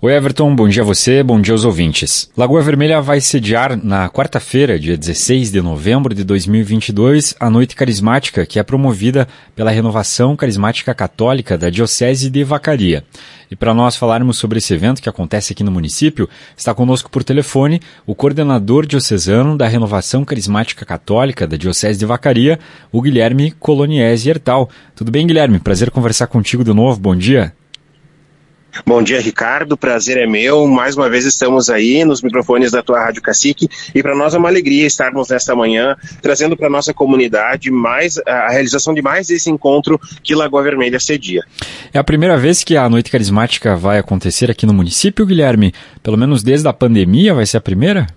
Oi Everton, bom dia a você, bom dia aos ouvintes. Lagoa Vermelha vai sediar na quarta-feira, dia 16 de novembro de 2022, a Noite Carismática, que é promovida pela Renovação Carismática Católica da Diocese de Vacaria. E para nós falarmos sobre esse evento que acontece aqui no município, está conosco por telefone o coordenador diocesano da Renovação Carismática Católica da Diocese de Vacaria, o Guilherme Coloniesi Hertal. Tudo bem, Guilherme? Prazer conversar contigo de novo, bom dia. Bom dia, Ricardo, prazer é meu, mais uma vez estamos aí nos microfones da tua Rádio Cacique e para nós é uma alegria estarmos nesta manhã trazendo para a nossa comunidade a realização de mais esse encontro que Lagoa Vermelha cedia. É a primeira vez que a Noite Carismática vai acontecer aqui no município, Guilherme? Pelo menos desde a pandemia vai ser a primeira?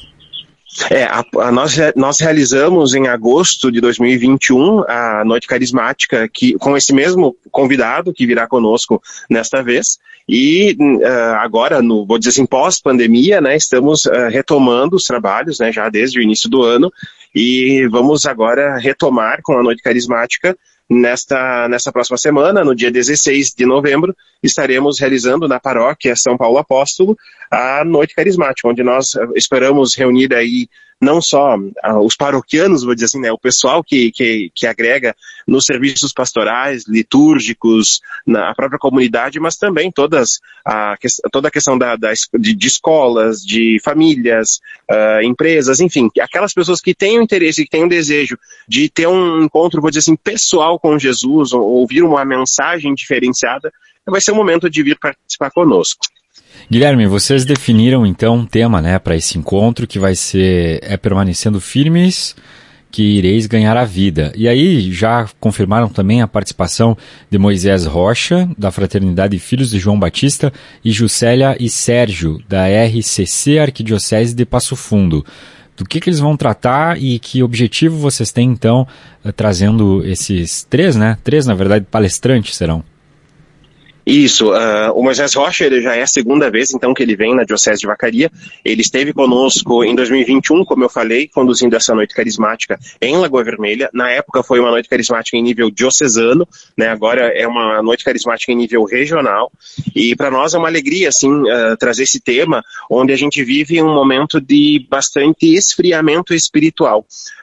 Nós realizamos em agosto de 2021 a Noite Carismática com esse mesmo convidado que virá conosco nesta vez e agora, vou dizer assim, pós-pandemia, né, estamos retomando os trabalhos, né, já desde o início do ano e vamos agora retomar com a Noite Carismática. Nesta próxima semana, no dia 16 de novembro, estaremos realizando na paróquia São Paulo Apóstolo a Noite Carismática, onde nós esperamos reunir aí não só os paroquianos, vou dizer assim, né, o pessoal que agrega nos serviços pastorais, litúrgicos, na própria comunidade, mas também toda a questão de escolas, de famílias, empresas, enfim, aquelas pessoas que têm o interesse, que têm o desejo de ter um encontro, vou dizer assim, pessoal com Jesus, ou ouvir uma mensagem diferenciada, vai ser o momento de vir participar conosco. Guilherme, vocês definiram então um tema, né, para esse encontro que vai ser permanecendo firmes, que ireis ganhar a vida. E aí já confirmaram também a participação de Moisés Rocha, da Fraternidade Filhos de João Batista, e Juscelia e Sérgio, da RCC Arquidiocese de Passo Fundo. Do que eles vão tratar e que objetivo vocês têm então trazendo esses três, na verdade, palestrantes serão? Isso, o Moisés Rocha, ele já é a segunda vez, então, que ele vem na Diocese de Vacaria. Ele esteve conosco em 2021, como eu falei, conduzindo essa Noite Carismática em Lagoa Vermelha. Na época foi uma Noite Carismática em nível diocesano, né? Agora é uma Noite Carismática em nível regional. E para nós é uma alegria, assim, trazer esse tema, onde a gente vive um momento de bastante esfriamento espiritual.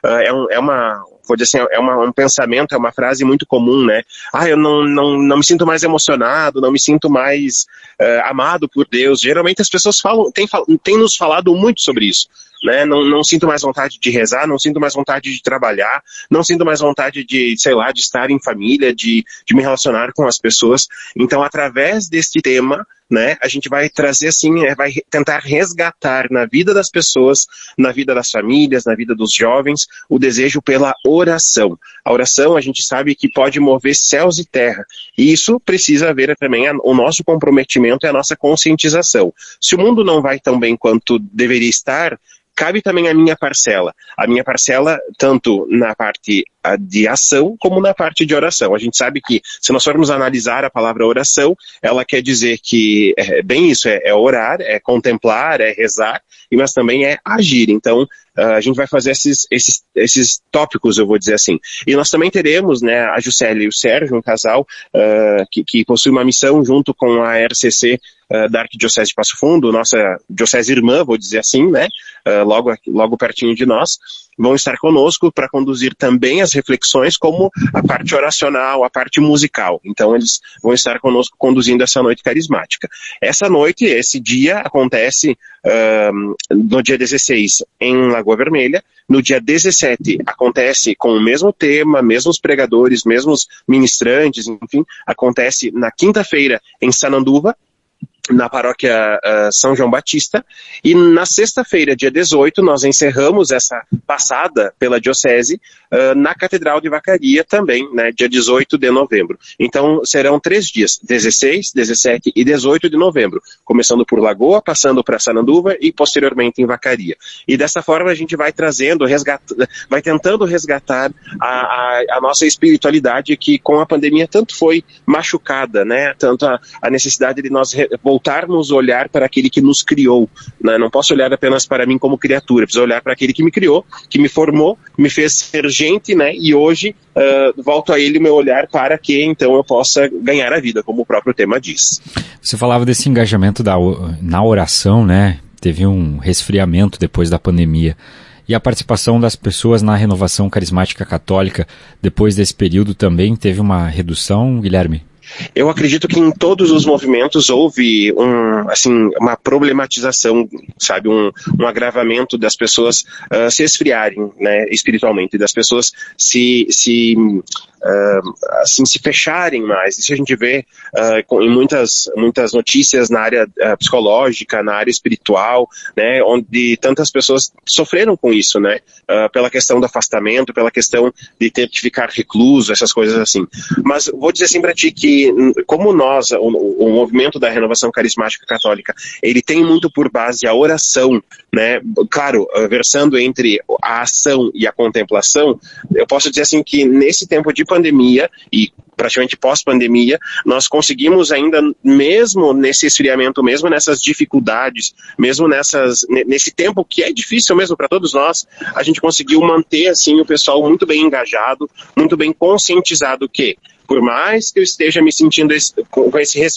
Vou dizer assim, um pensamento, é uma frase muito comum, né? Eu não me sinto mais emocionado, não me sinto mais amado por Deus. Geralmente as pessoas têm nos falado muito sobre isso, né? Não sinto mais vontade de rezar, não sinto mais vontade de trabalhar, não sinto mais vontade de estar em família, de me relacionar com as pessoas. Então, através deste tema, né, a gente vai trazer assim, vai tentar resgatar na vida das pessoas, na vida das famílias, na vida dos jovens, o desejo pela oração. A oração, a gente sabe que pode mover céus e terra, e isso precisa haver também o nosso comprometimento e a nossa conscientização. Se o mundo não vai tão bem quanto deveria estar, cabe também a minha parcela tanto na parte de ação como na parte de oração. A gente sabe que se nós formos analisar a palavra oração, ela quer dizer que é bem isso, é orar, é contemplar, é rezar, mas também é agir. Então, a gente vai fazer esses tópicos, eu vou dizer assim. E nós também teremos, né, a Juscelia e o Sérgio, um casal que possui uma missão junto com a RCC da Arquidiocese de Passo Fundo, nossa diocese irmã, vou dizer assim, né, logo pertinho de nós, vão estar conosco para conduzir também as reflexões, como a parte oracional, a parte musical. Então eles vão estar conosco conduzindo essa Noite Carismática. Essa noite, esse dia, acontece no dia 16 em Lagoa Vermelha. No dia 17 acontece com o mesmo tema, mesmos pregadores, mesmos ministrantes, enfim, acontece na quinta-feira em Sananduva, na paróquia São João Batista, e na sexta-feira, dia 18, nós encerramos essa passada pela Diocese na Catedral de Vacaria também, né, dia 18 de novembro. Então serão 3 dias, 16, 17 e 18 de novembro, começando por Lagoa, passando para Sananduva e posteriormente em Vacaria. E dessa forma a gente vai vai tentando resgatar a nossa espiritualidade que com a pandemia tanto foi machucada, né, tanto a necessidade de nós voltarmos voltarmos a olhar para aquele que nos criou, né? Não posso olhar apenas para mim como criatura, preciso olhar para aquele que me criou, que me formou, me fez ser gente, né? E hoje volto a ele o meu olhar para que então eu possa ganhar a vida, como o próprio tema diz. Você falava desse engajamento na oração, né? Teve um resfriamento depois da pandemia. E a participação das pessoas na renovação carismática católica depois desse período também teve uma redução, Guilherme? Eu acredito que em todos os movimentos houve uma problematização, sabe, um agravamento das pessoas se esfriarem, né, espiritualmente, das pessoas se fecharem mais. Isso a gente vê em muitas notícias na área psicológica, na área espiritual, né, onde tantas pessoas sofreram com isso, né, pela questão do afastamento, pela questão de ter que ficar recluso, essas coisas assim. Mas vou dizer assim para ti que, como nós, o movimento da renovação carismática católica, ele tem muito por base a oração, né, claro, versando entre a ação e a contemplação, eu posso dizer assim que nesse tempo de pandemia e praticamente pós-pandemia, nós conseguimos ainda, mesmo nesse esfriamento, mesmo nessas dificuldades, mesmo nesse tempo que é difícil mesmo para todos nós, a gente conseguiu manter assim o pessoal muito bem engajado, muito bem conscientizado que, por mais que eu esteja me sentindo com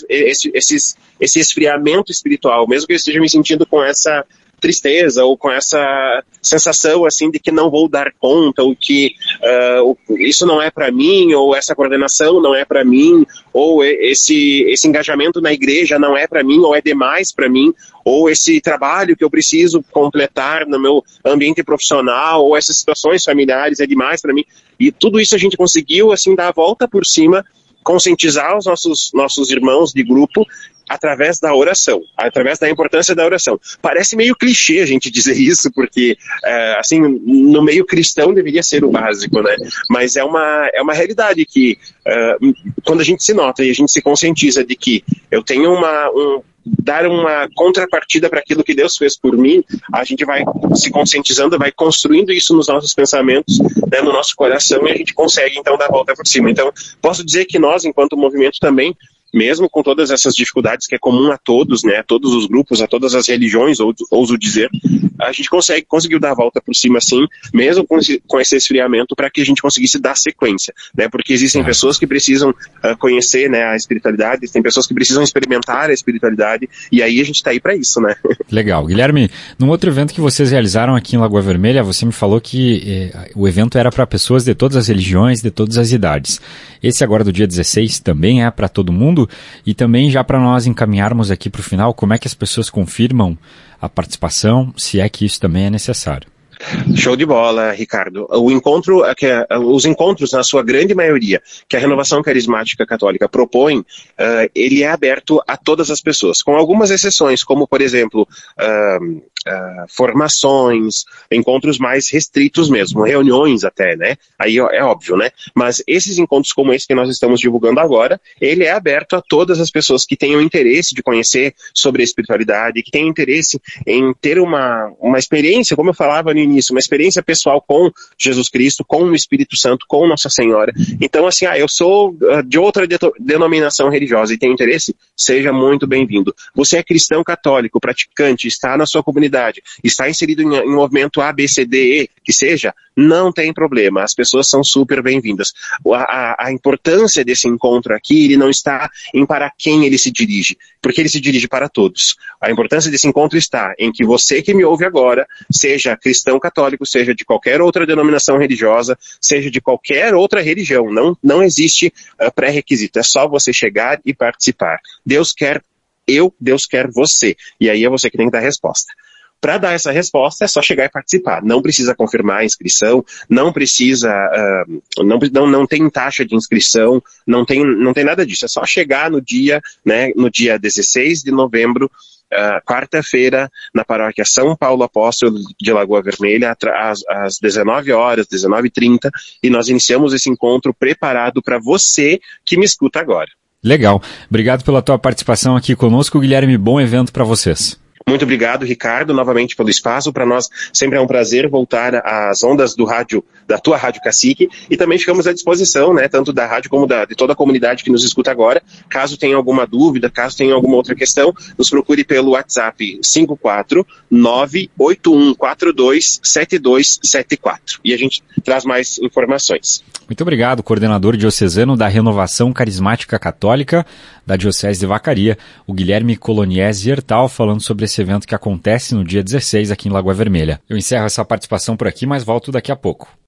esse esfriamento espiritual, mesmo que eu esteja me sentindo com essa tristeza ou com essa sensação assim de que não vou dar conta, ou que isso não é para mim, ou essa coordenação não é para mim, ou esse engajamento na igreja não é para mim, ou é demais para mim, ou esse trabalho que eu preciso completar no meu ambiente profissional, ou essas situações familiares é demais para mim. E tudo isso a gente conseguiu assim dar a volta por cima, conscientizar os nossos irmãos de grupo através da oração, através da importância da oração. Parece meio clichê a gente dizer isso, porque assim, no meio cristão deveria ser o básico, né? Mas é uma realidade que quando a gente se nota e a gente se conscientiza de que eu tenho dar uma contrapartida para aquilo que Deus fez por mim, a gente vai se conscientizando, vai construindo isso nos nossos pensamentos, né, no nosso coração, e a gente consegue então dar a volta por cima. Então, posso dizer que nós, enquanto movimento também, mesmo com todas essas dificuldades que é comum a todos, né, a todos os grupos, a todas as religiões, ouso dizer, a gente conseguiu dar a volta por cima, sim, mesmo com esse esfriamento, para que a gente conseguisse dar sequência, né, porque existem pessoas que precisam conhecer, né, a espiritualidade, tem pessoas que precisam experimentar a espiritualidade, e aí a gente está aí para isso, né. Legal. Guilherme, num outro evento que vocês realizaram aqui em Lagoa Vermelha, você me falou que o evento era para pessoas de todas as religiões, de todas as idades. Esse agora do dia 16 também é para todo mundo? E também já para nós encaminharmos aqui para o final, como é que as pessoas confirmam a participação, se é que isso também é necessário? Show de bola, Ricardo. Os encontros, na sua grande maioria, que a Renovação Carismática Católica propõe, ele é aberto a todas as pessoas, com algumas exceções, como, por exemplo, formações, encontros mais restritos mesmo, reuniões até, né? Aí é óbvio, né? Mas esses encontros como esse que nós estamos divulgando agora, ele é aberto a todas as pessoas que tenham interesse de conhecer sobre a espiritualidade, que tenham interesse em ter uma experiência, como eu falava no início, uma experiência pessoal com Jesus Cristo, com o Espírito Santo, com Nossa Senhora. Então, assim, eu sou de outra denominação religiosa e tenho interesse, seja muito bem-vindo. Você é cristão católico, praticante, está na sua comunidade, está inserido em movimento A, B, C, D, E, que seja, não tem problema, as pessoas são super bem-vindas. A importância desse encontro aqui, ele não está em para quem ele se dirige, porque ele se dirige para todos. A importância desse encontro está em que você que me ouve agora, seja cristão católico, seja de qualquer outra denominação religiosa, seja de qualquer outra religião, não existe pré-requisito, é só você chegar e participar. Deus quer Deus quer você, e aí é você que tem que dar a resposta. Para dar essa resposta é só chegar e participar, não precisa confirmar a inscrição, não precisa, não tem taxa de inscrição, não tem nada disso, é só chegar no dia, né, no dia 16 de novembro, quarta-feira, na paróquia São Paulo Apóstolo de Lagoa Vermelha, às 19 horas, 19h30, e nós iniciamos esse encontro preparado para você que me escuta agora. Legal. Obrigado pela tua participação aqui conosco, Guilherme. Bom evento para vocês. Muito obrigado, Ricardo, novamente pelo espaço. Para nós sempre é um prazer voltar às ondas do rádio da tua Rádio Cacique, e também ficamos à disposição, né, tanto da rádio como de toda a comunidade que nos escuta agora. Caso tenha alguma dúvida, caso tenha alguma outra questão, nos procure pelo WhatsApp 54981427274 e a gente traz mais informações. Muito obrigado, coordenador diocesano da Renovação Carismática Católica da Diocese de Vacaria, o Guilherme Coloniesi Hertal, falando sobre esse evento que acontece no dia 16 aqui em Lagoa Vermelha. Eu encerro essa participação por aqui, mas volto daqui a pouco.